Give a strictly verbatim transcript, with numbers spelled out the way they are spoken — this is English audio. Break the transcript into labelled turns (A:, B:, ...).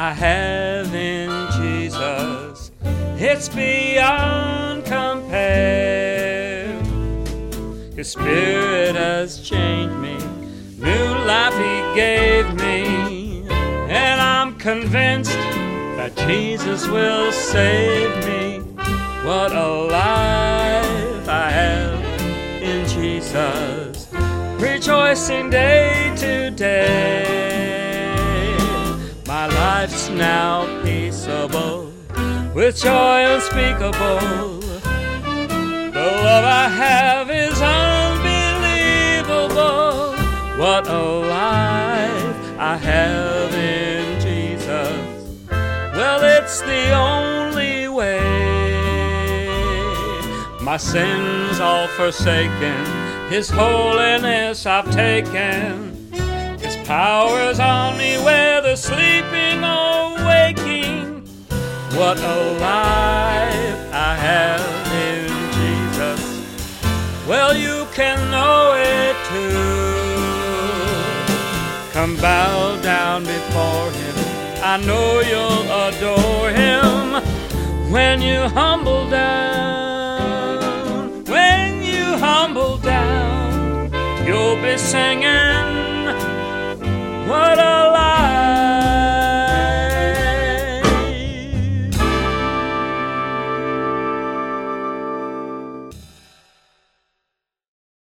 A: I have in Jesus, it's beyond compare. His Spirit has changed me, new life He gave me, and I'm convinced that Jesus will save me. What a life I have in Jesus, rejoicing day to day. My life's now peaceable, with joy unspeakable. The love I have is unbelievable. What a life I have in Jesus. Well, it's the only way. My sins all forsaken, His holiness I've taken. His power's on me whether sleeping or waking. What a life I have in Jesus. Well, you can know it too. Come bow down before Him, I know you'll adore Him. When you humble down, when you humble down, you'll be singing